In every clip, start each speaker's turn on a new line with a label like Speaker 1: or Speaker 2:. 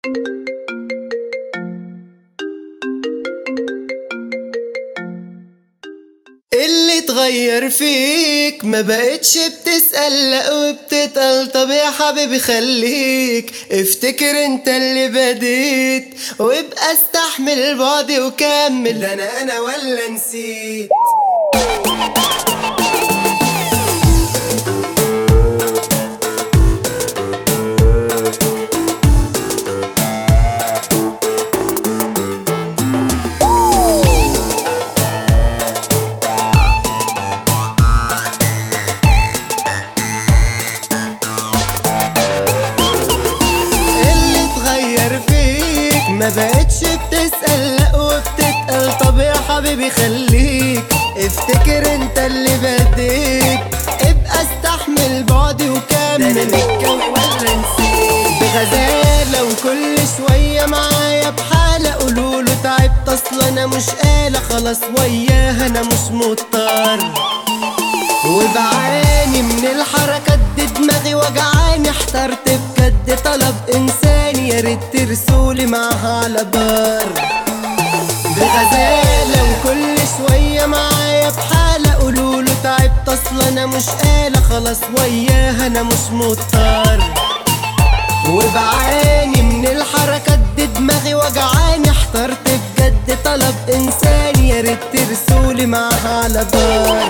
Speaker 1: اللي اتغير فيك ما بقتش بتسأل لا وبتتقل. طب يا حبيبي خليك افتكر انت اللي بديت، وابقى استحمل بعدي وكمل. انا ولا نسيت؟ ما بقتش بتسأل لا وبتتقل. طب يا حبيبي خليك افتكر انت اللي بديت، ابقى استحمل بعدي وكمل. نتكون ولا نسيت؟ بغزالة وكل شوية معايا بحالة قولوله تعبت اصل انا مش آلة. خلاص وياها انا مش مضطر، وبعاني من الحركات دي دماغي وجعاني. احترت بجد طلب انساني يا ريت ترسولي معاها على بار. بغزالة وكل شوية معايا بحالة قولوله تعبت اصل انا مش آلة. خلاص وياها انا مش مضطر، وبعاني من الحركات دي دماغي وجعاني. احترت بجد طلب انساني يا ريت ترسولي معاها على بار.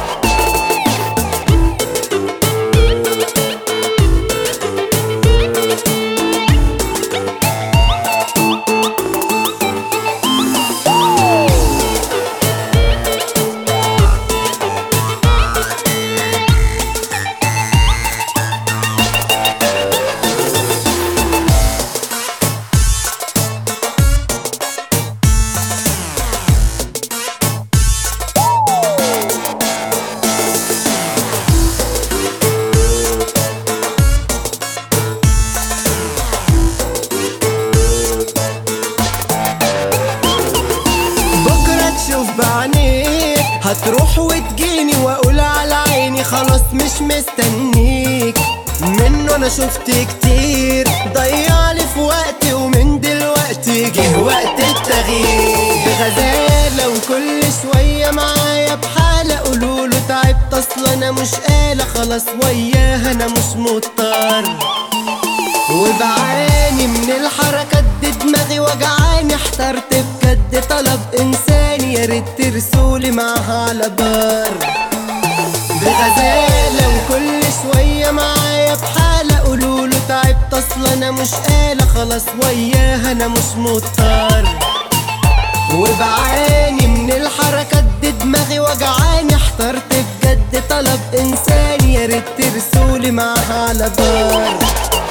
Speaker 1: بعينيك هتروح وتجيني واقول على عيني خلاص مش مستنيك منه. انا شفت كتير ضيعلي في وقتي ومن دلوقتي جه وقت التغيير. بغزالة وكل شوية معايا بحالة قولوله تعبت اصل انا مش آلة. خلاص وياها انا مش مضطر، وبعاني من الحركات دي دماغي وجعاني. احترت بجد طلب انساني يا ريت ترسولي معاها على بار. بغزالة وكل شوية معايا بحالة قولوله تعبت اصل انا مش آلة. خلاص وياها انا مش مضطر، وبعاني من الحركات دي دماغي وجعاني. احترت بجد طلب انساني يا ريت ترسولي معاها على بار.